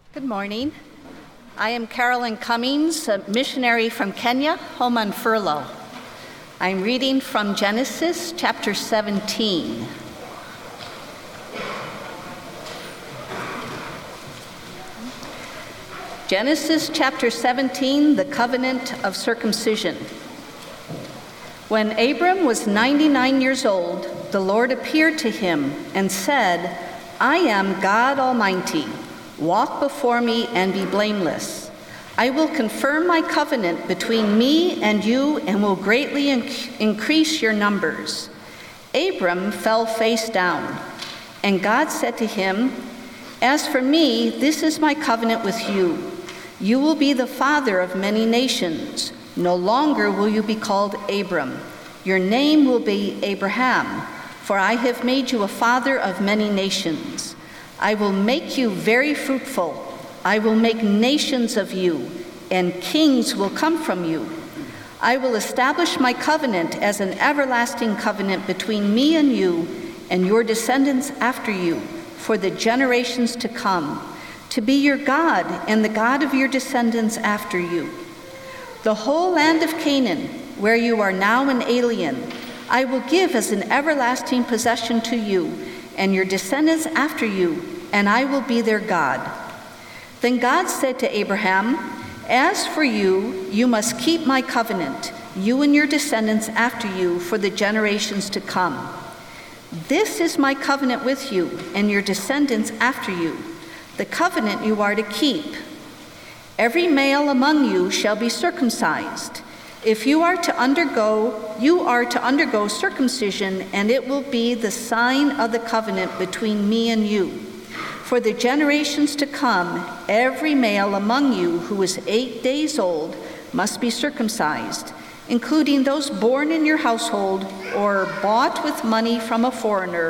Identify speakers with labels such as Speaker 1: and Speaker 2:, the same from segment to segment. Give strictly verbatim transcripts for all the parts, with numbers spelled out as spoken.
Speaker 1: Good morning. I am Carolyn Cummings, a missionary from Kenya, home on furlough. I'm reading from Genesis chapter seventeen. Genesis chapter seventeen, the covenant of circumcision. When Abram was ninety-nine years old, the Lord appeared to him and said, "I am God Almighty. Walk before me and be blameless. I will confirm my covenant between me and you and will greatly inc- increase your numbers." Abram fell face down, and God said to him, "As for me, this is my covenant with you. You will be the father of many nations. No longer will you be called Abram. Your name will be Abraham, for I have made you a father of many nations. I will make you very fruitful. I will make nations of you, and kings will come from you. I will establish my covenant as an everlasting covenant between me and you and your descendants after you for the generations to come, to be your God and the God of your descendants after you. The whole land of Canaan, where you are now an alien, I will give as an everlasting possession to you and your descendants after you, and I will be their God." Then God said to Abraham, "As for you, you must keep my covenant, you and your descendants after you for the generations to come. This is my covenant with you and your descendants after you, the covenant you are to keep. Every male among you shall be circumcised. If you are to undergo, you are to undergo circumcision, and it will be the sign of the covenant between me and you. For the generations to come, every male among you who is eight days old must be circumcised, including those born in your household or bought with money from a foreigner,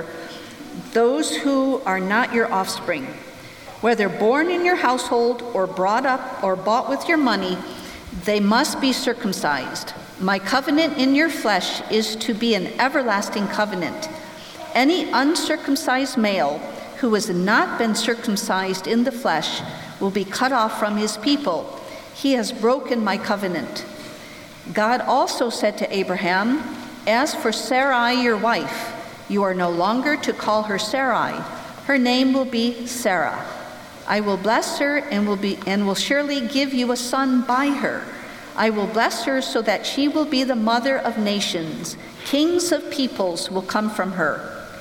Speaker 1: those who are not your offspring. Whether born in your household or brought up or bought with your money, they must be circumcised. My covenant in your flesh is to be an everlasting covenant. Any uncircumcised male who has not been circumcised in the flesh will be cut off from his people. He has broken my covenant." God also said to Abraham, "As for Sarai, your wife, you are no longer to call her Sarai. Her name will be Sarah. I will bless her and will be and will surely give you a son by her. I will bless her so that she will be the mother of nations. Kings of peoples will come from her."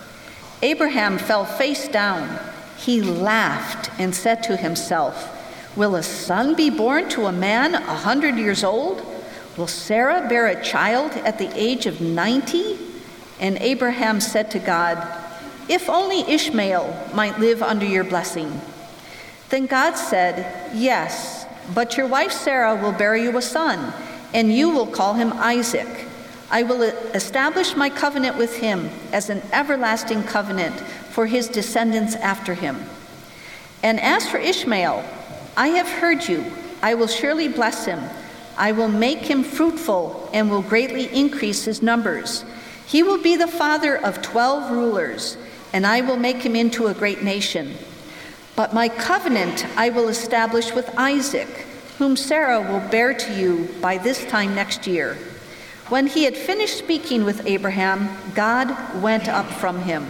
Speaker 1: Abraham fell face down. He laughed and said to himself, "Will a son be born to a man a hundred years old? Will Sarah bear a child at the age of ninety?" And Abraham said to God, "If only Ishmael might live under your blessing." Then God said, "Yes, but your wife Sarah will bear you a son, and you will call him Isaac. I will establish my covenant with him as an everlasting covenant for his descendants after him. And as for Ishmael, I have heard you. I will surely bless him. I will make him fruitful and will greatly increase his numbers. He will be the father of twelve rulers, and I will make him into a great nation. But my covenant I will establish with Isaac, whom Sarah will bear to you by this time next year." When he had finished speaking with Abraham, God went up from him.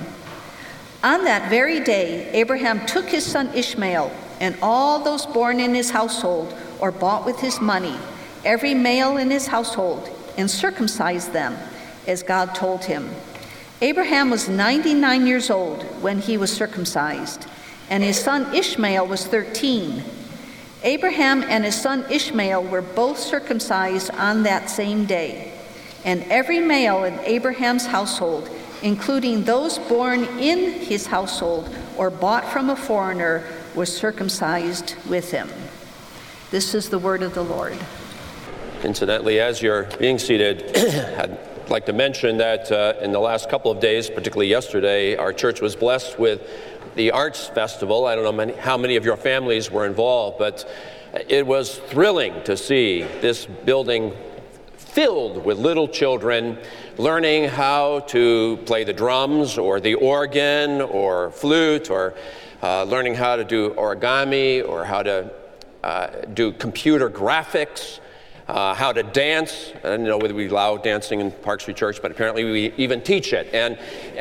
Speaker 1: On that very day, Abraham took his son Ishmael and all those born in his household or bought with his money, every male in his household, and circumcised them, as God told him. Abraham was ninety-nine years old when he was circumcised, and his son Ishmael was thirteen. Abraham and his son Ishmael were both circumcised on that same day, and every male in Abraham's household, including those born in his household or bought from a foreigner, was circumcised with him. This is the word of the Lord.
Speaker 2: Incidentally, as you're being seated, I'd like to mention that uh, in the last couple of days, particularly yesterday, our church was blessed with the Arts Festival. I don't know many, how many of your families were involved, but it was thrilling to see this building filled with little children learning how to play the drums or the organ or flute or uh, learning how to do origami or how to uh, do computer graphics, uh, how to dance. I don't know whether we allow dancing in Park Street Church, but apparently we even teach it. And,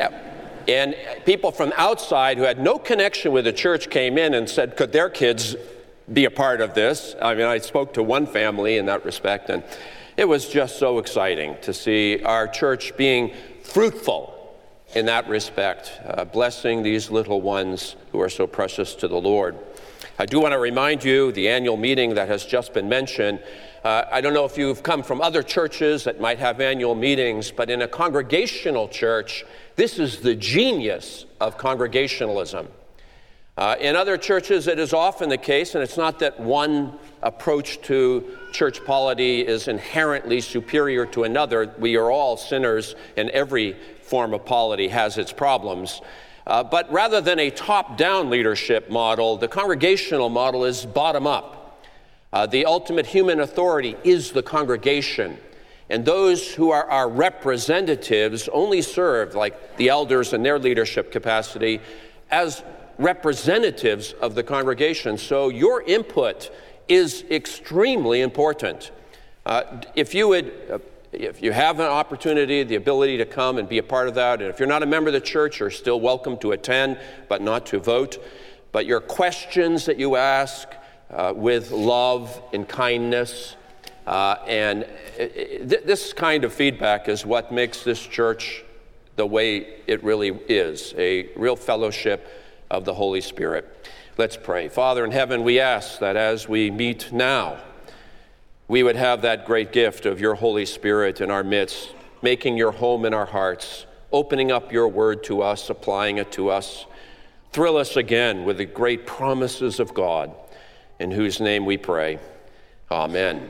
Speaker 2: and people from outside who had no connection with the church came in and said, could their kids be a part of this? I mean, I spoke to one family in that respect, and it was just so exciting to see our church being fruitful in that respect, uh, blessing these little ones who are so precious to the Lord. I do want to remind you, the annual meeting that has just been mentioned, uh, I don't know if you've come from other churches that might have annual meetings, but in a congregational church, this is the genius of congregationalism. Uh, in other churches, it is often the case, and it's not that one approach to church polity is inherently superior to another. We are all sinners, and every form of polity has its problems. Uh, but rather than a top-down leadership model, the congregational model is bottom-up. Uh, the ultimate human authority is the congregation. And those who are our representatives only serve, like the elders in their leadership capacity, as representatives of the congregation. So your input is extremely important. Uh, if you would, uh, if you have an opportunity, the ability to come and be a part of that, and if you're not a member of the church, you're still welcome to attend, but not to vote. But your questions that you ask uh, with love and kindness, uh, and th- this kind of feedback is what makes this church the way it really is, a real fellowship of the Holy Spirit. Let's pray. Father in heaven, we ask that as we meet now, we would have that great gift of your Holy Spirit in our midst, making your home in our hearts, opening up your word to us, applying it to us. Thrill us again with the great promises of God, in whose name we pray. Amen.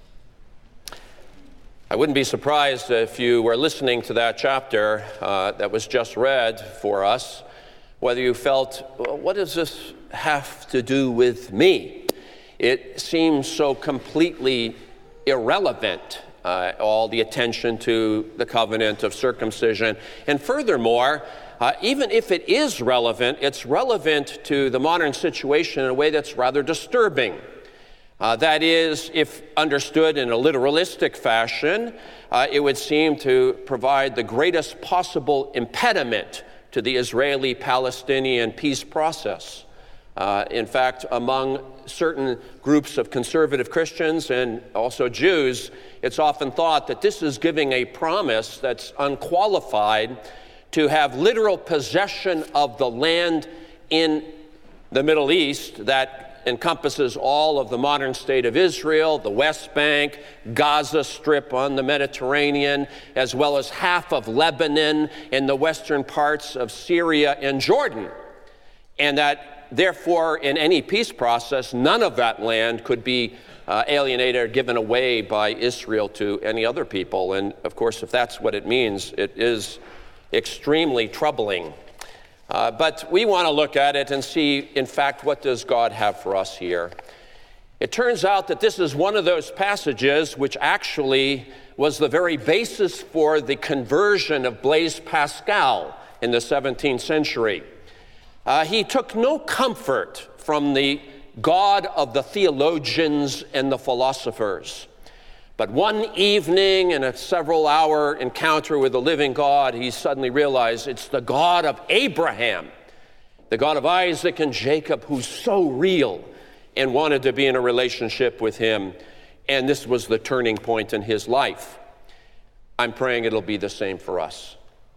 Speaker 2: I wouldn't be surprised if you were listening to that chapter uh, that was just read for us, whether you felt, well, what does this have to do with me? It seems so completely irrelevant, uh, all the attention to the covenant of circumcision. And furthermore, uh, even if it is relevant, it's relevant to the modern situation in a way that's rather disturbing. Uh, that is, if understood in a literalistic fashion, uh, it would seem to provide the greatest possible impediment to the Israeli-Palestinian peace process. Uh, in fact, among certain groups of conservative Christians and also Jews, it's often thought that this is giving a promise that's unqualified to have literal possession of the land in the Middle East that encompasses all of the modern state of Israel, the West Bank, Gaza Strip on the Mediterranean, as well as half of Lebanon and the western parts of Syria and Jordan. And that, therefore, in any peace process, none of that land could be uh, alienated or given away by Israel to any other people. And, of course, if that's what it means, it is extremely troubling. Uh, but we want to look at it and see, in fact, what does God have for us here? It turns out that this is one of those passages which actually was the very basis for the conversion of Blaise Pascal in the seventeenth century. Uh, he took no comfort from the God of the theologians and the philosophers. But one evening in a several-hour encounter with the living God, he suddenly realized it's the God of Abraham, the God of Isaac and Jacob, who's so real, and wanted to be in a relationship with him. And this was the turning point in his life. I'm praying it'll be the same for us.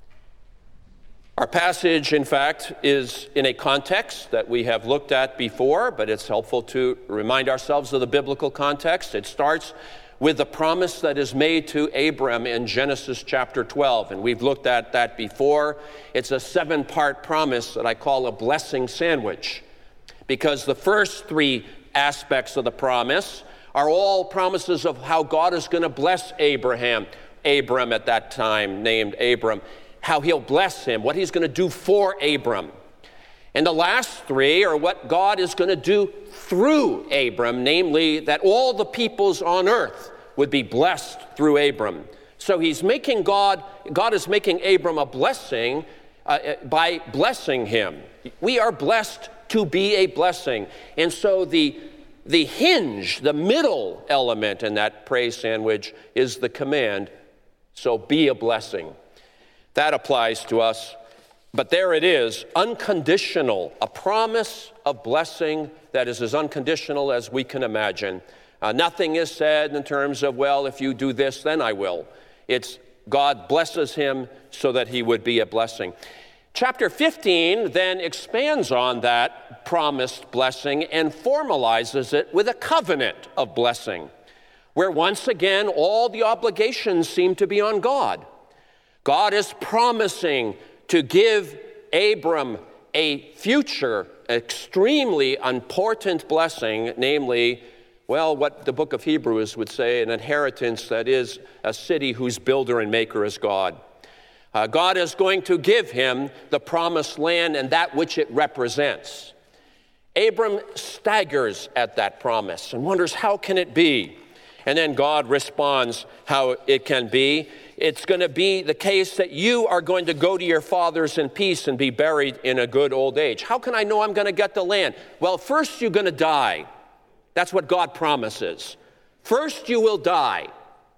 Speaker 2: Our passage, in fact, is in a context that we have looked at before, but it's helpful to remind ourselves of the biblical context. It starts with the promise that is made to Abram in Genesis chapter twelve. And we've looked at that before. It's a seven-part promise that I call a blessing sandwich, because the first three aspects of the promise are all promises of how God is going to bless Abraham, Abram at that time named Abram, how he'll bless him, what he's going to do for Abram. And the last three are what God is going to do through Abram, namely that all the peoples on earth would be blessed through Abram. So he's making God, God is making Abram a blessing uh, by blessing him. We are blessed to be a blessing. And so the, the hinge, the middle element in that praise sandwich is the command, so be a blessing. That applies to us. But there it is, unconditional, a promise of blessing that is as unconditional as we can imagine. Uh, nothing is said in terms of, well, if you do this, then I will. It's God blesses him so that he would be a blessing. Chapter fifteen then expands on that promised blessing and formalizes it with a covenant of blessing, where once again all the obligations seem to be on God. God is promising to give Abram a future, extremely important blessing, namely, well, what the book of Hebrews would say, an inheritance that is a city whose builder and maker is God. Uh, God is going to give him the promised land and that which it represents. Abram staggers at that promise and wonders, how can it be? And then God responds how it can be. It's going to be the case that you are going to go to your fathers in peace and be buried in a good old age. How can I know I'm going to get the land? Well, first you're going to die. That's what God promises. First you will die.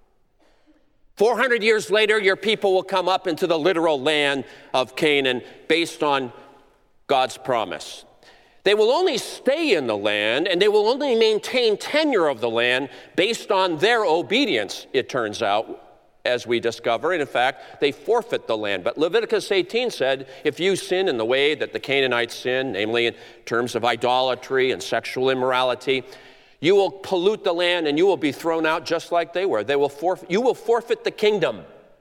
Speaker 2: four hundred years later, your people will come up into the literal land of Canaan based on God's promise. They will only stay in the land, and they will only maintain tenure of the land based on their obedience, it turns out, as we discover. And in fact, they forfeit the land. But Leviticus eighteen said, if you sin in the way that the Canaanites sin, namely in terms of idolatry and sexual immorality, you will pollute the land and you will be thrown out just like they were. They will forfeit, you will forfeit the kingdom.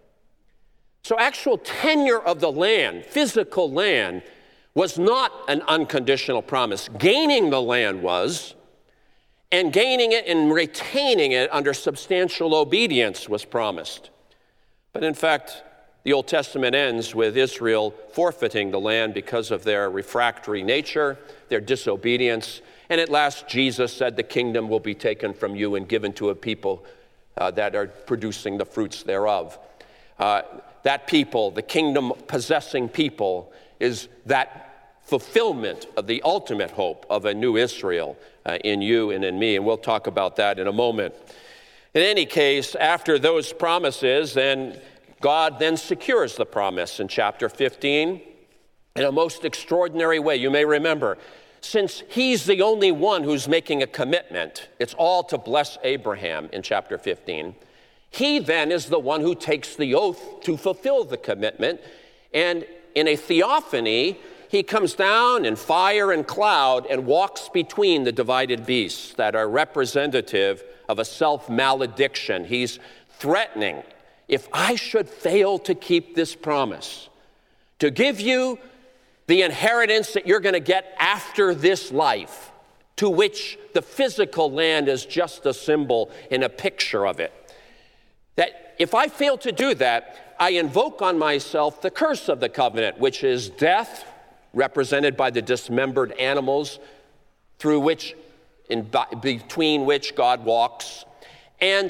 Speaker 2: So actual tenure of the land, physical land, was not an unconditional promise. Gaining the land was, and gaining it and retaining it under substantial obedience was promised. But in fact, the Old Testament ends with Israel forfeiting the land because of their refractory nature, their disobedience. And at last, Jesus said, the kingdom will be taken from you and given to a people uh, that are producing the fruits thereof. Uh, that people, the kingdom-possessing people, is that fulfillment of the ultimate hope of a new Israel uh, in you and in me. And we'll talk about that in a moment. In any case, after those promises, then God then secures the promise in chapter fifteen in a most extraordinary way. You may remember, since he's the only one who's making a commitment, it's all to bless Abraham in chapter fifteen. He then is the one who takes the oath to fulfill the commitment. And in a theophany, he comes down in fire and cloud and walks between the divided beasts that are representative of a self-malediction. He's threatening, if I should fail to keep this promise, to give you the inheritance that you're going to get after this life, to which the physical land is just a symbol and a picture of it, that if I fail to do that, I invoke on myself the curse of the covenant, which is death, represented by the dismembered animals through which, in between which God walks, and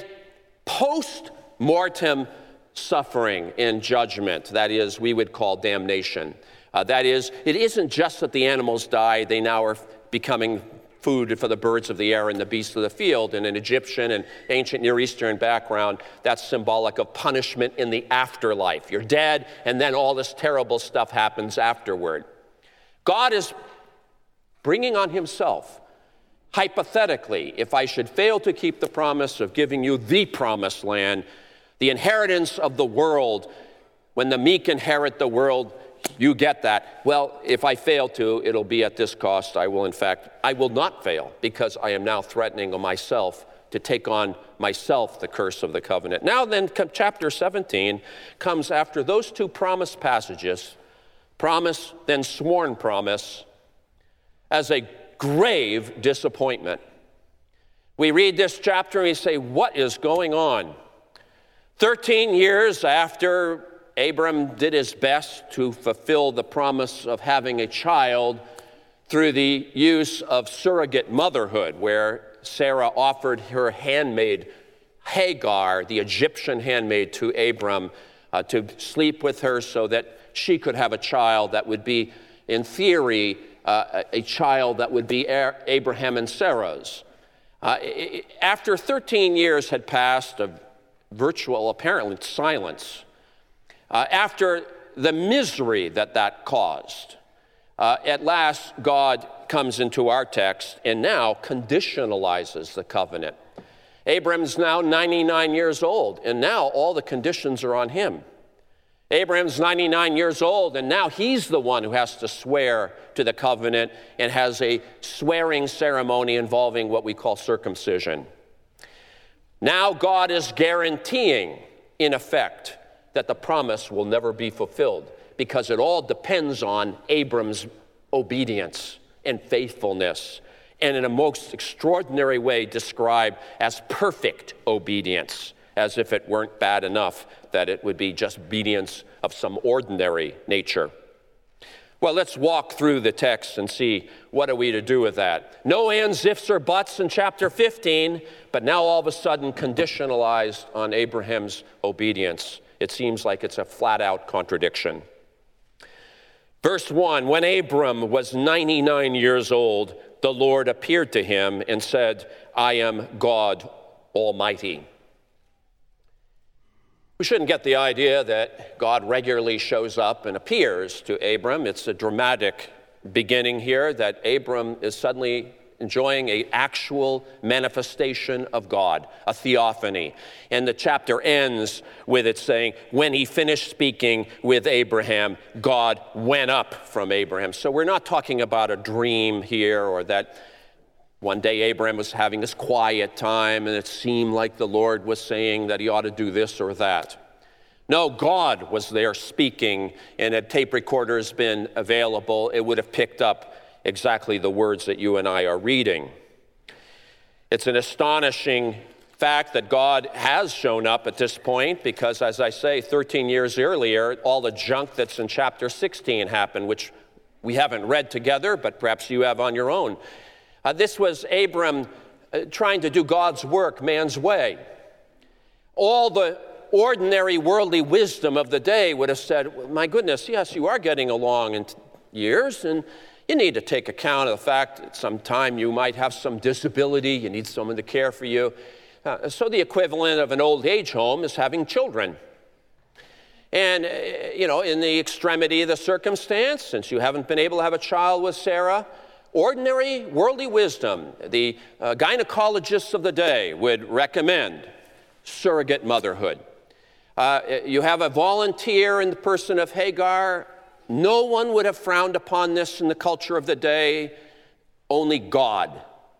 Speaker 2: post-mortem suffering in judgment, that is, we would call damnation. Uh, that is, it isn't just that the animals die, they now are becoming food for the birds of the air and the beasts of the field. In an Egyptian and ancient Near Eastern background, that's symbolic of punishment in the afterlife. You're dead, and then all this terrible stuff happens afterward. God is bringing on himself, hypothetically, if I should fail to keep the promise of giving you the promised land, the inheritance of the world, when the meek inherit the world, you get that. Well, if I fail to, it'll be at this cost. I will, in fact, I will not fail, because I am now threatening on myself to take on myself the curse of the covenant. Now then, chapter seventeen comes after those two promise passages, promise, then sworn promise, as a grave disappointment. We read this chapter and we say, what is going on? Thirteen years after Abram did his best to fulfill the promise of having a child through the use of surrogate motherhood, where Sarah offered her handmaid, Hagar, the Egyptian handmaid, to Abram uh, to sleep with her so that she could have a child that would be, in theory, uh, a child that would be Abraham and Sarah's. Uh, after thirteen years had passed of virtual, apparently, silence, uh, after the misery that that caused, uh, at last God comes into our text and now conditionalizes the covenant. Abraham's now ninety-nine years old, and now all the conditions are on him. Abraham's ninety-nine years old, and now he's the one who has to swear to the covenant and has a swearing ceremony involving what we call circumcision. Now God is guaranteeing, in effect, that the promise will never be fulfilled because it all depends on Abram's obedience and faithfulness, and in a most extraordinary way described as perfect obedience, as if it weren't bad enough that it would be just obedience of some ordinary nature. Well, let's walk through the text and see what are we to do with that. No ands, ifs, or buts in chapter fifteen, but now all of a sudden conditionalized on Abraham's obedience. It seems like it's a flat-out contradiction. Verse one, when Abram was ninety-nine years old, the Lord appeared to him and said, I am God Almighty. We shouldn't get the idea that God regularly shows up and appears to Abram. It's a dramatic beginning here that Abram is suddenly enjoying an actual manifestation of God, a theophany. And the chapter ends with it saying, when he finished speaking with Abraham, God went up from Abraham. So we're not talking about a dream here, or that one day Abraham was having this quiet time and it seemed like the Lord was saying that he ought to do this or that. No, God was there speaking, and had tape recorders been available, it would have picked up exactly the words that you and I are reading. It's an astonishing fact that God has shown up at this point because, as I say, thirteen years earlier, all the junk that's in chapter sixteen happened, which we haven't read together, but perhaps you have on your own. Uh, this was Abram uh, trying to do God's work man's way. All the ordinary worldly wisdom of the day would have said, well, my goodness, yes, you are getting along in t- years, and you need to take account of the fact that sometime you might have some disability, you need someone to care for you. Uh, so the equivalent of an old age home is having children. And, uh, you know, in the extremity of the circumstance, since you haven't been able to have a child with Sarah, ordinary worldly wisdom, the uh, gynecologists of the day would recommend surrogate motherhood. Uh, you have a volunteer in the person of Hagar. No one would have frowned upon this in the culture of the day, only God.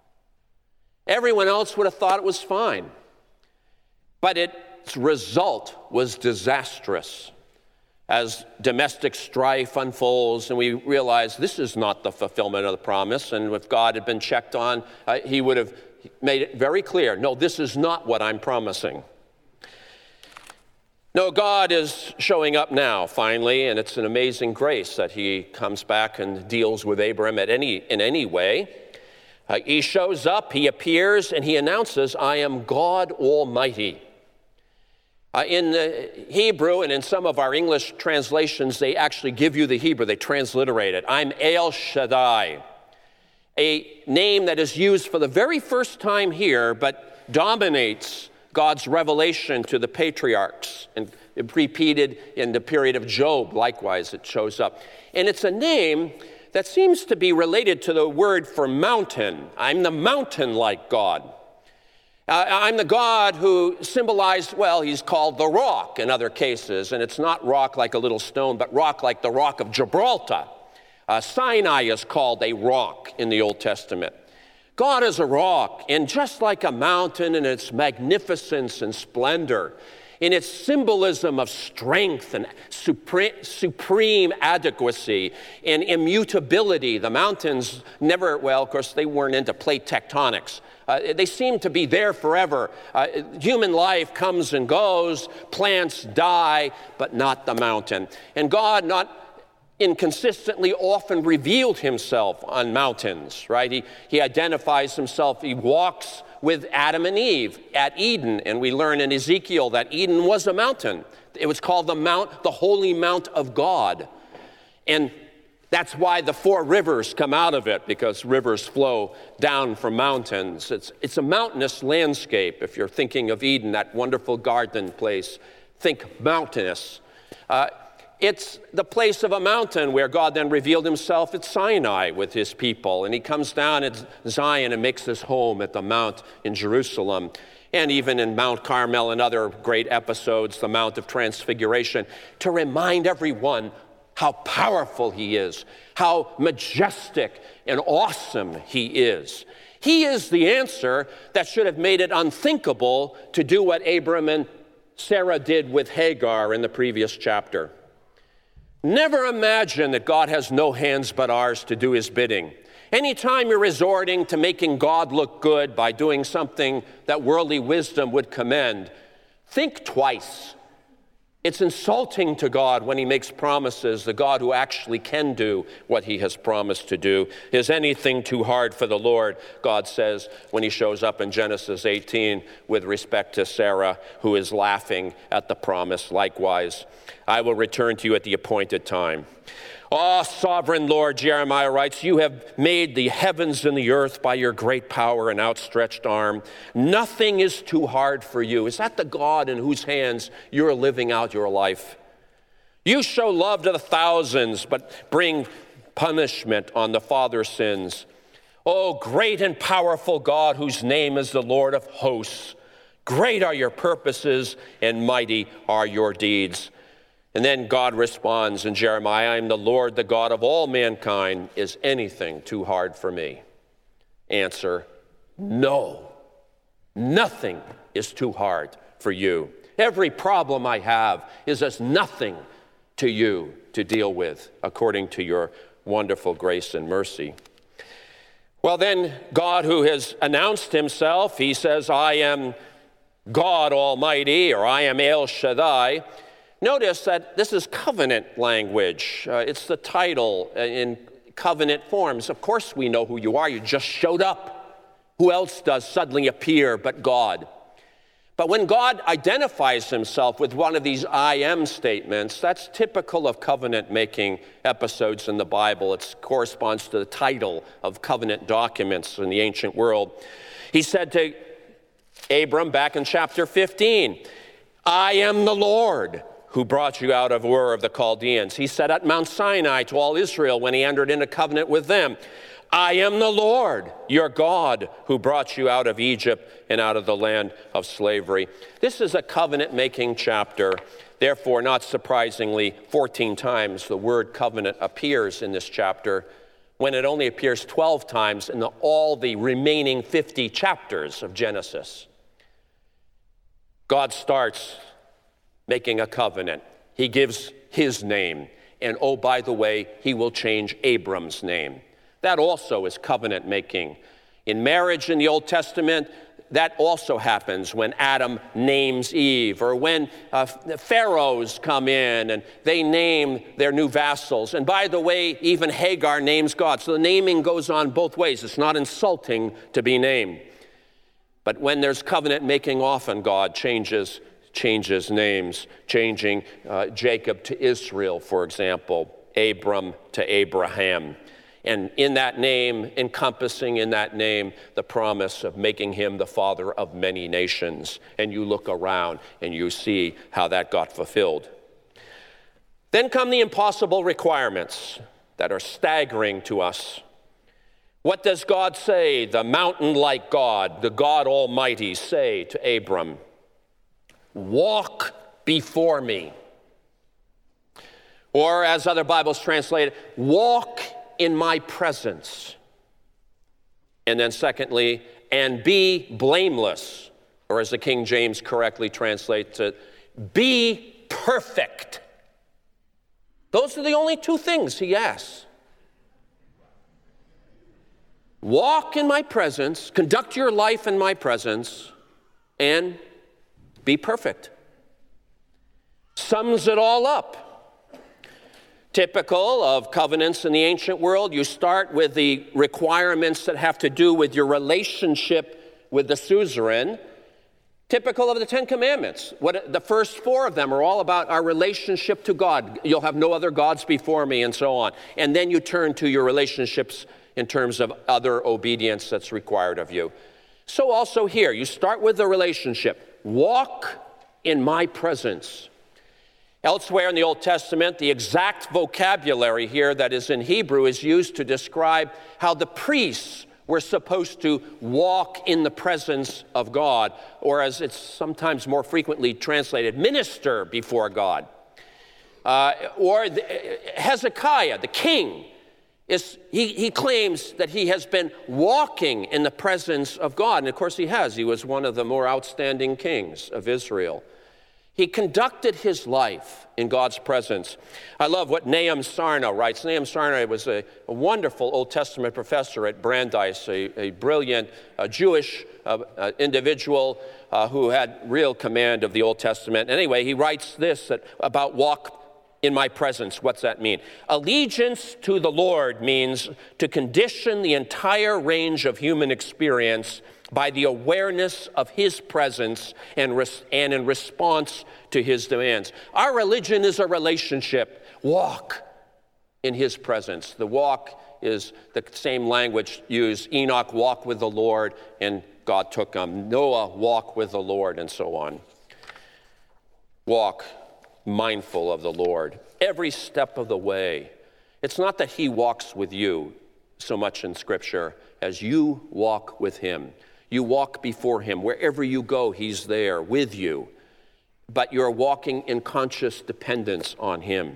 Speaker 2: Everyone else would have thought it was fine. But its result was disastrous. As domestic strife unfolds and we realize this is not the fulfillment of the promise, and if God had been checked on, uh, he would have made it very clear, no, this is not what I'm promising. No, God is showing up now, finally, and it's an amazing grace that he comes back and deals with Abram at any, in any way. Uh, he shows up, he appears, and he announces, I am God Almighty. Uh, in the Hebrew and in some of our English translations, they actually give you the Hebrew, they transliterate it. I'm El Shaddai, a name that is used for the very first time here, but dominates God's revelation to the patriarchs, and repeated in the period of Job, likewise it shows up. And it's a name that seems to be related to the word for mountain. I'm the mountain-like God. Uh, I'm the God who symbolized, well, he's called the rock in other cases, and it's not rock like a little stone, but rock like the rock of Gibraltar. Uh, Sinai is called a rock in the Old Testament. God is a rock, and just like a mountain in its magnificence and splendor, in its symbolism of strength and supreme, supreme adequacy and immutability, the mountains never, well, of course, they weren't into plate tectonics. Uh, they seem to be there forever. Uh, human life comes and goes, plants die, but not the mountain. And God not inconsistently often revealed himself on mountains, right? He, he identifies himself, he walks with Adam and Eve at Eden, and we learn in Ezekiel that Eden was a mountain. It was called the Mount, the Holy Mount of God. And That's why the four rivers come out of it, because rivers flow down from mountains. It's, it's a mountainous landscape. If you're thinking of Eden, that wonderful garden place, think mountainous. Uh, it's the place of a mountain where God then revealed himself at Sinai with his people. And he comes down at Zion and makes his home at the mount in Jerusalem. And even in Mount Carmel and other great episodes, the Mount of Transfiguration, to remind everyone how powerful he is, how majestic and awesome he is. He is the answer that should have made it unthinkable to do what Abram and Sarah did with Hagar in the previous chapter. Never imagine that God has no hands but ours to do his bidding. Anytime you're resorting to making God look good by doing something that worldly wisdom would commend, think twice. It's insulting to God when he makes promises, the God who actually can do what he has promised to do. Is anything too hard for the Lord, God says when he shows up in Genesis eighteen with respect to Sarah, who is laughing at the promise. Likewise, I will return to you at the appointed time. Oh, sovereign Lord, Jeremiah writes, you have made the heavens and the earth by your great power and outstretched arm. Nothing is too hard for you. Is that the God in whose hands you're living out your life? You show love to the thousands, but bring punishment on the father's sins. Oh, great and powerful God, whose name is the Lord of hosts. Great are your purposes and mighty are your deeds. And then God responds in Jeremiah, I am the Lord, the God of all mankind. Is anything too hard for me? Answer, no. Nothing is too hard for you. Every problem I have is as nothing to you to deal with, according to your wonderful grace and mercy. Well, then, God, who has announced himself, he says, I am God Almighty, or I am El Shaddai. Notice that this is covenant language. Uh, it's the title in covenant forms. Of course we know who you are. You just showed up. Who else does suddenly appear but God? But when God identifies himself with one of these I am statements, that's typical of covenant-making episodes in the Bible. It corresponds to the title of covenant documents in the ancient world. He said to Abram back in chapter fifteen, I am the Lord who brought you out of Ur of the Chaldeans. He said at Mount Sinai to all Israel when he entered into covenant with them, I am the Lord, your God, who brought you out of Egypt and out of the land of slavery. This is a covenant-making chapter. Therefore, not surprisingly, fourteen times the word covenant appears in this chapter, when it only appears twelve times in the, all the remaining fifty chapters of Genesis. God starts making a covenant. He gives his name. And oh, by the way, he will change Abram's name. That also is covenant making. In marriage in the Old Testament, that also happens when Adam names Eve, or when uh, pharaohs come in and they name their new vassals. And by the way, even Hagar names God. So the naming goes on both ways. It's not insulting to be named. But when there's covenant making, often God changes changes names, changing uh, Jacob to Israel, for example, Abram to Abraham. And in that name, encompassing in that name, the promise of making him the father of many nations. And you look around and you see how that got fulfilled. Then come the impossible requirements that are staggering to us. What does God say, the mountain-like God, the God Almighty, say to Abram? Walk before me. Or as other Bibles translate it, walk in my presence. And then secondly, and be blameless. Or as the King James correctly translates it, be perfect. Those are the only two things he asks. Walk in my presence, conduct your life in my presence, and be perfect. Sums it all up. Typical of covenants in the ancient world, you start with the requirements that have to do with your relationship with the suzerain. Typical of the Ten Commandments. What, the first four of them are all about our relationship to God. You'll have no other gods before me, and so on. And then you turn to your relationships in terms of other obedience that's required of you. So also here, you start with the relationship. Walk in my presence. Elsewhere in the Old Testament, the exact vocabulary here that is in Hebrew is used to describe how the priests were supposed to walk in the presence of God, or as it's sometimes more frequently translated, minister before God. Uh, or the, Hezekiah, the king, is, he, he claims that he has been walking in the presence of God. And of course he has. He was one of the more outstanding kings of Israel. He conducted his life in God's presence. I love what Nahum Sarna writes. Nahum Sarna was a, a wonderful Old Testament professor at Brandeis, a, a brilliant uh, Jewish uh, uh, individual uh, who had real command of the Old Testament. Anyway, he writes this that, about walk in my presence. What's that mean? Allegiance to the Lord means to condition the entire range of human experience by the awareness of his presence and, res- and in response to his demands. Our religion is a relationship. Walk in his presence. The walk is the same language used. Enoch walked with the Lord and God took him. Noah walked with the Lord and so on. Walk mindful of the Lord every step of the way. It's not that he walks with you so much in Scripture as you walk with him. You walk before him. Wherever you go, he's there with you. But you're walking in conscious dependence on him.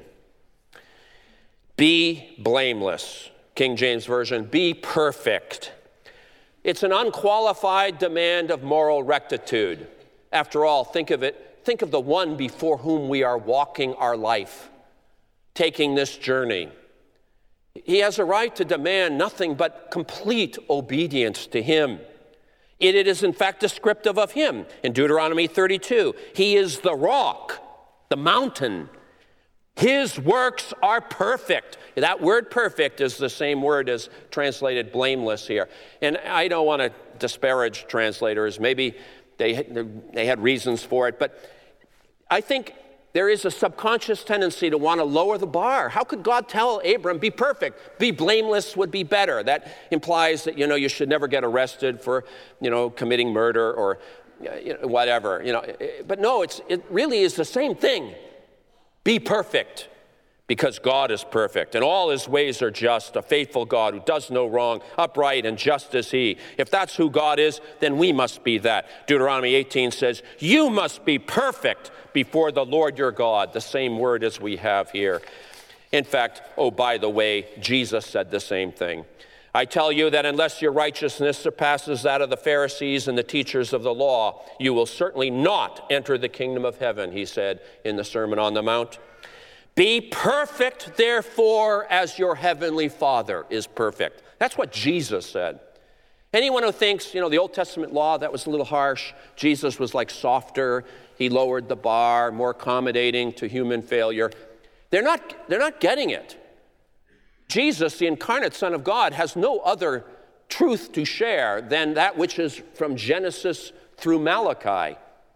Speaker 2: Be blameless. King James Version, be perfect. It's an unqualified demand of moral rectitude. After all, think of it, think of the one before whom we are walking our life, taking this journey. He has a right to demand nothing but complete obedience to him. It is, in fact, descriptive of him. In Deuteronomy thirty-two, he is the rock, the mountain. His works are perfect. That word perfect is the same word as translated blameless here. And I don't want to disparage translators. Maybe they, they had reasons for it. But I think there is a subconscious tendency to want to lower the bar. How could God tell Abram, be perfect? Be blameless would be better. That implies that, you know, you should never get arrested for, you know, committing murder or you know, whatever. You know, but no, it's it really is the same thing. Be perfect, because God is perfect, and all his ways are just, a faithful God who does no wrong, upright and just as he. If that's who God is, then we must be that. Deuteronomy eighteen says, you must be perfect before the Lord your God, the same word as we have here. In fact, oh, by the way, Jesus said the same thing. I tell you that unless your righteousness surpasses that of the Pharisees and the teachers of the law, you will certainly not enter the kingdom of heaven, he said in the Sermon on the Mount. Be perfect, therefore, as your heavenly Father is perfect. That's what Jesus said. Anyone who thinks, you know, the Old Testament law, that was a little harsh. Jesus was like softer. He lowered the bar, more accommodating to human failure. They're not, they're not getting it. Jesus, the incarnate Son of God, has no other truth to share than that which is from Genesis through Malachi.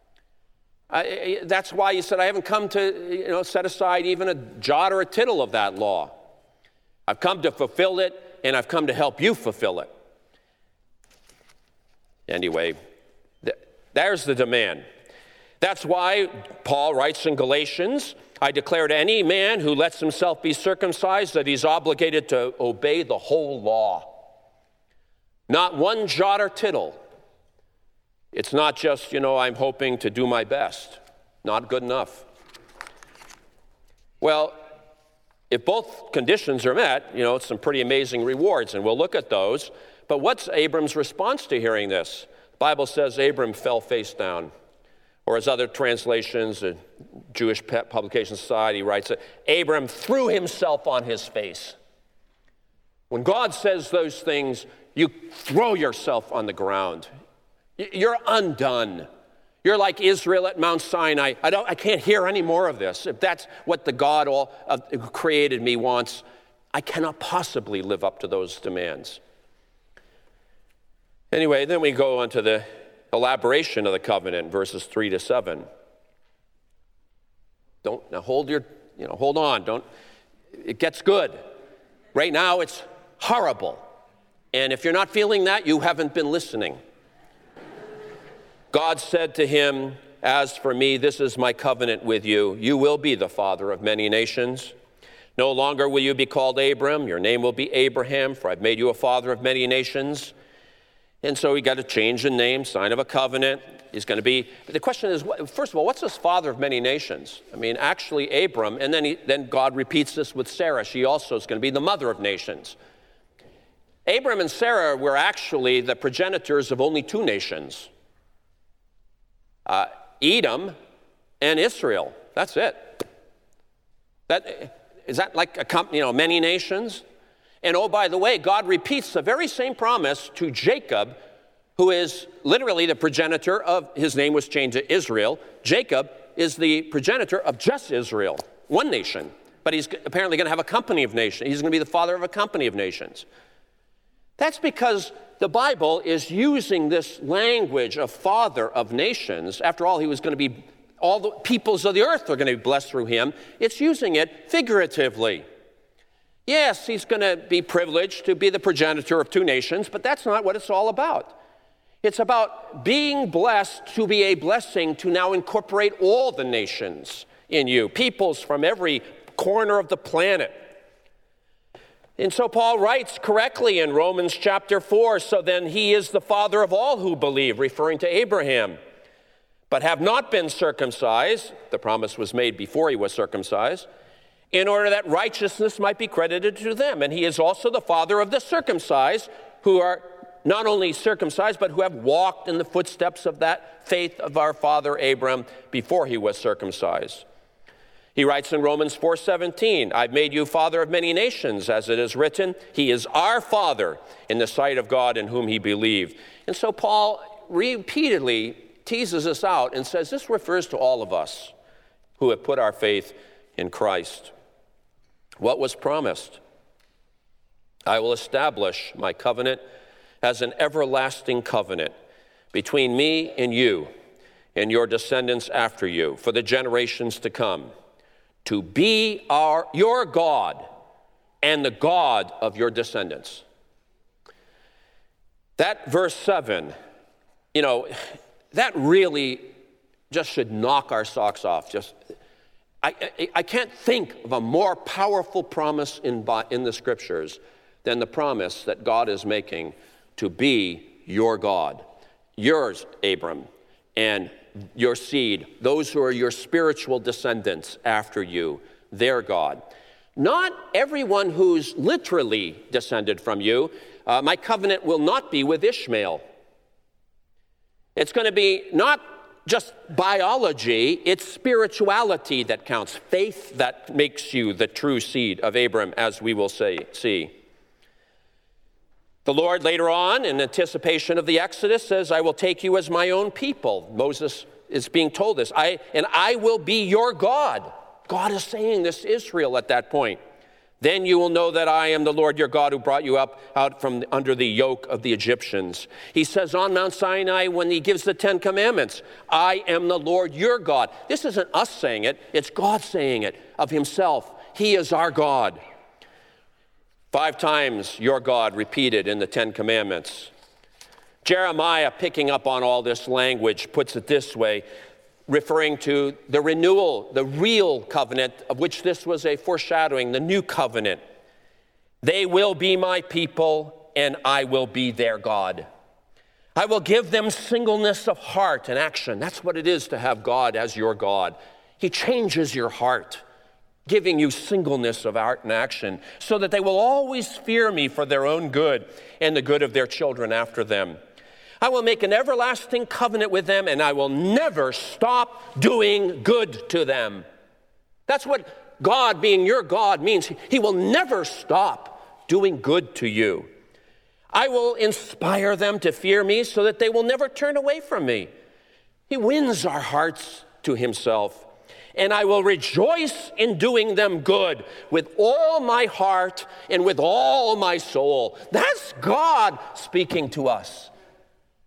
Speaker 2: I, that's why he said, I haven't come to, you know, set aside even a jot or a tittle of that law. I've come to fulfill it, and I've come to help you fulfill it. Anyway, th- there's the demand. That's why Paul writes in Galatians, I declare to any man who lets himself be circumcised that he's obligated to obey the whole law. Not one jot or tittle. It's not just, you know, I'm hoping to do my best. Not good enough. Well, if both conditions are met, you know, it's some pretty amazing rewards, and we'll look at those. But what's Abram's response to hearing this? The Bible says Abram fell face down. Or as other translations, the Jewish Publication Society writes it, Abram threw himself on his face. When God says those things, you throw yourself on the ground. You're undone. You're like Israel at Mount Sinai. I don't. I can't hear any more of this. If that's what the God all, uh, who created me wants, I cannot possibly live up to those demands. Anyway, then we go on to the elaboration of the covenant, verses three to seven. Don't, now hold your, you know, hold on, don't, it gets good. Right now it's horrible. And if you're not feeling that, you haven't been listening. God said to him, "As for me, this is my covenant with you. You will be the father of many nations. No longer will you be called Abram. Your name will be Abraham, for I've made you a father of many nations." And so he got to change the name, sign of a covenant. He's going to be, but the question is, first of all, what's this father of many nations? I mean, actually Abram, and then, he, then God repeats this with Sarah. She also is going to be the mother of nations. Abram and Sarah were actually the progenitors of only two nations. Uh, Edom and Israel. That's it. That, is that like a company, you know, many nations? And oh, by the way, God repeats the very same promise to Jacob, who is literally the progenitor of, his name was changed to Israel. Jacob is the progenitor of just Israel, one nation. But he's apparently going to have a company of nations. He's going to be the father of a company of nations. That's because the Bible is using this language of father of nations. After all, he was going to be, all the peoples of the earth are going to be blessed through him. It's using it figuratively. Yes, he's going to be privileged to be the progenitor of two nations, but that's not what it's all about. It's about being blessed to be a blessing to now incorporate all the nations in you, peoples from every corner of the planet. And so Paul writes correctly in Romans chapter four, "So then he is the father of all who believe," referring to Abraham, "but have not been circumcised," the promise was made before he was circumcised, "in order that righteousness might be credited to them. And he is also the father of the circumcised, who are not only circumcised, but who have walked in the footsteps of that faith of our father Abram before he was circumcised." He writes in Romans four seventeen, "I've made you father of many nations, as it is written, he is our father in the sight of God in whom he believed." And so Paul repeatedly teases us out and says this refers to all of us who have put our faith in Christ. What was promised? "I will establish my covenant as an everlasting covenant between me and you and your descendants after you for the generations to come, to be our, your God and the God of your descendants." That verse seven, you know, that really just should knock our socks off. Just, I, I, I can't think of a more powerful promise in, in the scriptures than the promise that God is making to be your God, yours, Abram, and your seed, those who are your spiritual descendants after you, their God. Not everyone who's literally descended from you. Uh, my covenant will not be with Ishmael. It's going to be not just biology, it's spirituality that counts, faith that makes you the true seed of Abram, as we will say, see. The Lord later on, in anticipation of the Exodus, says, "I will take you as my own people." Moses is being told this. I, and I will be your God. God is saying this to Israel at that point. "Then you will know that I am the Lord your God who brought you up out from under the yoke of the Egyptians." He says on Mount Sinai when he gives the Ten Commandments, "I am the Lord your God." This isn't us saying it. It's God saying it of himself. He is our God. Five times your God repeated in the Ten Commandments. Jeremiah, picking up on all this language, puts it this way, referring to the renewal, the real covenant, of which this was a foreshadowing, the new covenant. "They will be my people, and I will be their God. I will give them singleness of heart and action." That's what it is to have God as your God. He changes your heart, giving you singleness of heart and action, so that they will always fear me for their own good and the good of their children after them. "I will make an everlasting covenant with them, and I will never stop doing good to them." That's what God being your God means. He will never stop doing good to you. "I will inspire them to fear me so that they will never turn away from me." He wins our hearts to himself. "And I will rejoice in doing them good with all my heart and with all my soul." That's God speaking to us.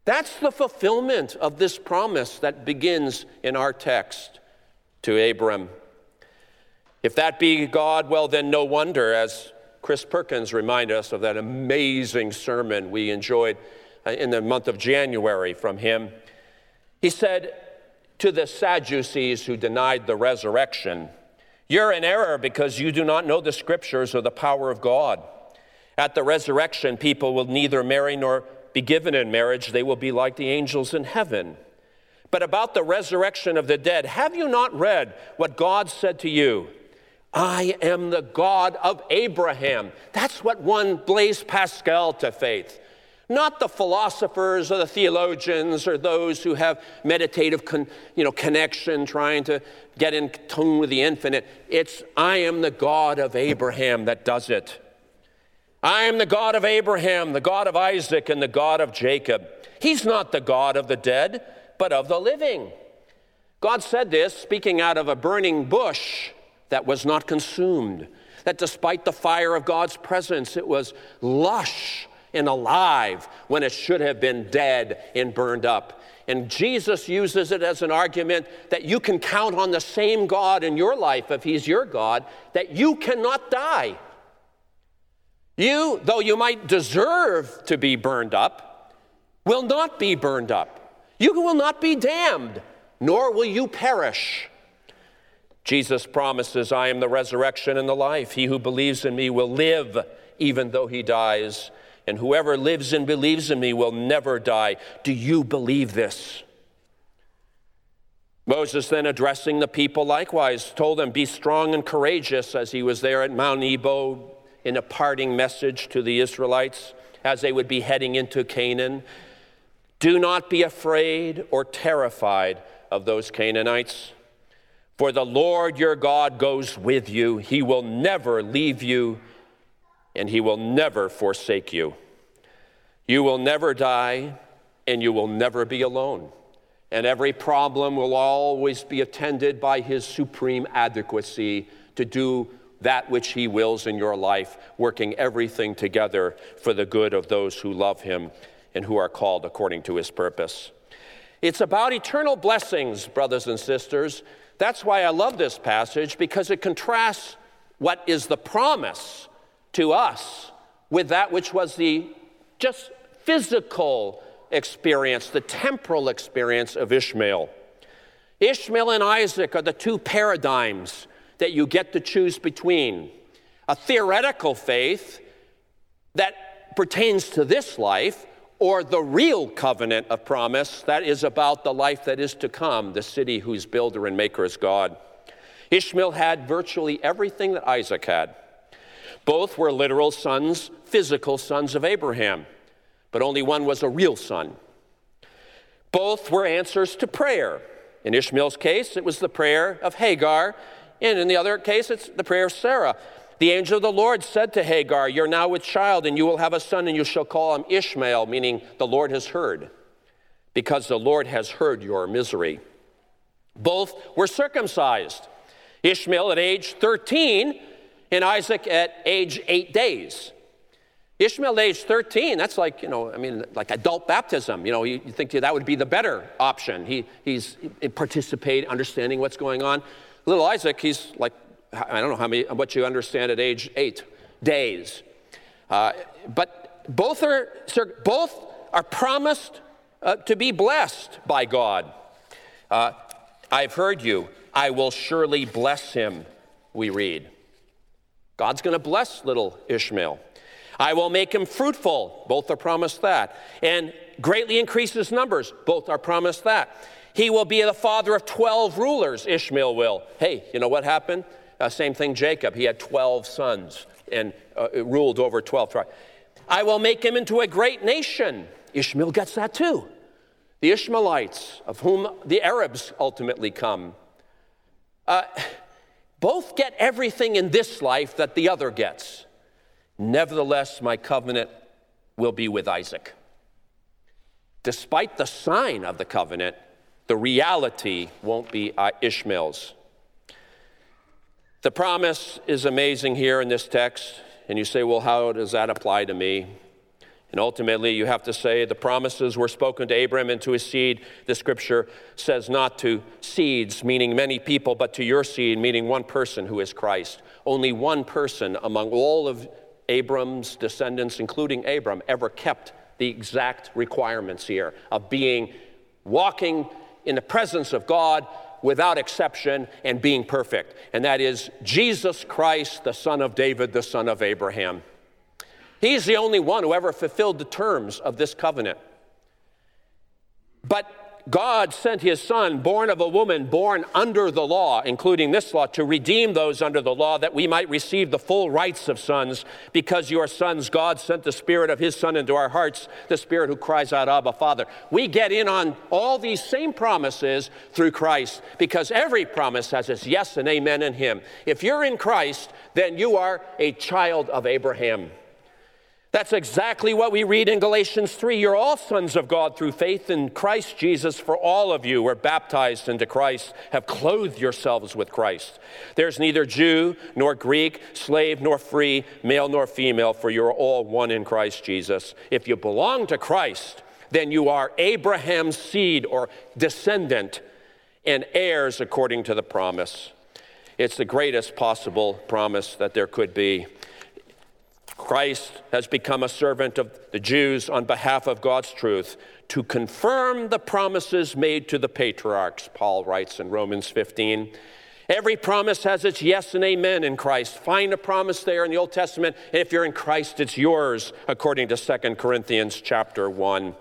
Speaker 2: That's the fulfillment of this promise that begins in our text to Abram. If that be God, well, then no wonder, as Chris Perkins reminded us of that amazing sermon we enjoyed in the month of January from him. He said to the Sadducees who denied the resurrection, "You're in error because you do not know the scriptures or the power of God. At the resurrection, people will neither marry nor be given in marriage. They will be like the angels in heaven. But about the resurrection of the dead, have you not read what God said to you? I am the God of Abraham." That's what won Blaise Pascal to faith. Not the philosophers or the theologians or those who have meditative con, you know, connection, trying to get in tune with the infinite. It's, I am the God of Abraham that does it. I am the God of Abraham, the God of Isaac, and the God of Jacob. He's not the God of the dead, but of the living. God said this, speaking out of a burning bush that was not consumed, that despite the fire of God's presence, it was lush and alive when it should have been dead and burned up. And Jesus uses it as an argument that you can count on the same God in your life, if he's your God, that you cannot die. You, though you might deserve to be burned up, will not be burned up. You will not be damned, nor will you perish. Jesus promises, I am the resurrection and the life. He who believes in me will live even though he dies. And whoever lives and believes in me will never die. Do you believe this? Moses then, addressing the people likewise, told them, be strong and courageous, as he was there at Mount Nebo in a parting message to the Israelites as they would be heading into Canaan. Do not be afraid or terrified of those Canaanites, for the Lord your God goes with you. He will never leave you, and he will never forsake you. You will never die, and you will never be alone. And every problem will always be attended by his supreme adequacy to do that which he wills in your life, working everything together for the good of those who love him and who are called according to his purpose. It's about eternal blessings, brothers and sisters. That's why I love this passage, because it contrasts what is the promise to us with that which was the just physical experience, the temporal experience of Ishmael. Ishmael and Isaac are the two paradigms that you get to choose between. A theoretical faith that pertains to this life, or the real covenant of promise that is about the life that is to come, the city whose builder and maker is God. Ishmael had virtually everything that Isaac had. Both were literal sons, physical sons of Abraham, but only one was a real son. Both were answers to prayer. In Ishmael's case, it was the prayer of Hagar, and in the other case, it's the prayer of Sarah. The angel of the Lord said to Hagar, you're now with child, and you will have a son, and you shall call him Ishmael, meaning the Lord has heard, because the Lord has heard your misery. Both were circumcised. Ishmael at age thirteen, and Isaac at age eight days. Ishmael at age thirteen, that's like, you know, I mean, like adult baptism. You know, you, you think that would be the better option. He, he's participating, understanding what's going on. Little Isaac, he's like, I don't know how many, what you understand at age eight days. Uh, but both are, both are promised uh, to be blessed by God. Uh, I've heard you. I will surely bless him, we read. God's going to bless little Ishmael. I will make him fruitful. Both are promised that. And greatly increase his numbers. Both are promised that. He will be the father of twelve rulers, Ishmael will. Hey, you know what happened? Uh, same thing, Jacob. He had twelve sons and uh, ruled over twelve tribes. I will make him into a great nation. Ishmael gets that too. The Ishmaelites, of whom the Arabs ultimately come, uh, both get everything in this life that the other gets. Nevertheless, my covenant will be with Isaac. Despite the sign of the covenant, the reality won't be Ishmael's. The promise is amazing here in this text, and you say, well, how does that apply to me? And ultimately, you have to say the promises were spoken to Abram and to his seed. The scripture says not to seeds, meaning many people, but to your seed, meaning one person who is Christ. Only one person among all of Abram's descendants, including Abram, ever kept the exact requirements here of being, walking in the presence of God without exception and being perfect. And that is Jesus Christ, the son of David, the son of Abraham. He's the only one who ever fulfilled the terms of this covenant. But God sent his son, born of a woman, born under the law, including this law, to redeem those under the law, that we might receive the full rights of sons. Because you are sons, God sent the Spirit of his Son into our hearts, the Spirit who cries out, Abba, Father. We get in on all these same promises through Christ, because every promise has its yes and amen in him. If you're in Christ, then you are a child of Abraham. That's exactly what we read in Galatians three. You're all sons of God through faith in Christ Jesus, for all of you were baptized into Christ, have clothed yourselves with Christ. There's neither Jew nor Greek, slave nor free, male nor female, for you're all one in Christ Jesus. If you belong to Christ, then you are Abraham's seed or descendant and heirs according to the promise. It's the greatest possible promise that there could be. Christ has become a servant of the Jews on behalf of God's truth to confirm the promises made to the patriarchs, Paul writes in Romans fifteen. Every promise has its yes and amen in Christ. Find a promise there in the Old Testament, and if you're in Christ, it's yours, according to Second Corinthians chapter one.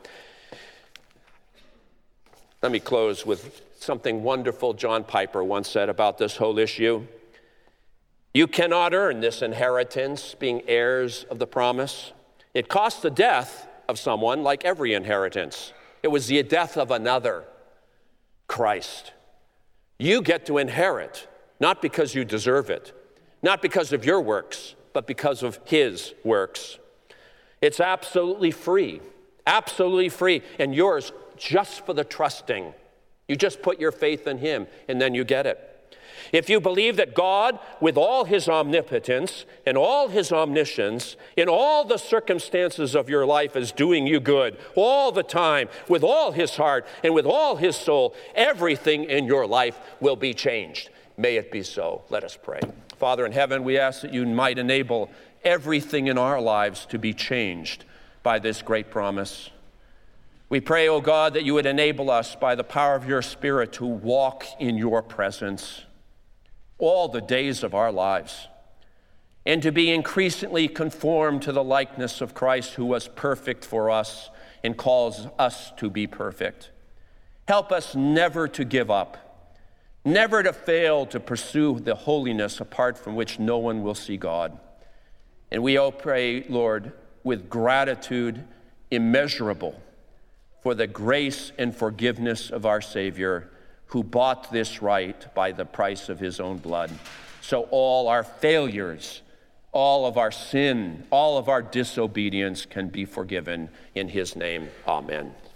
Speaker 2: Let me close with something wonderful John Piper once said about this whole issue. You cannot earn this inheritance, being heirs of the promise. It cost the death of someone, like every inheritance. It was the death of another, Christ. You get to inherit, not because you deserve it, not because of your works, but because of his works. It's absolutely free, absolutely free, and yours just for the trusting. You just put your faith in him, and then you get it. If you believe that God, with all his omnipotence and all his omniscience, in all the circumstances of your life is doing you good all the time, with all his heart and with all his soul, everything in your life will be changed. May it be so. Let us pray. Father in heaven, we ask that you might enable everything in our lives to be changed by this great promise. We pray, O God, that you would enable us by the power of your Spirit to walk in your presence all the days of our lives, and to be increasingly conformed to the likeness of Christ, who was perfect for us and calls us to be perfect. Help us never to give up, never to fail to pursue the holiness apart from which no one will see God. And we all pray, Lord, with gratitude immeasurable for the grace and forgiveness of our Savior, who bought this right by the price of his own blood. So all our failures, all of our sin, all of our disobedience can be forgiven in his name. Amen.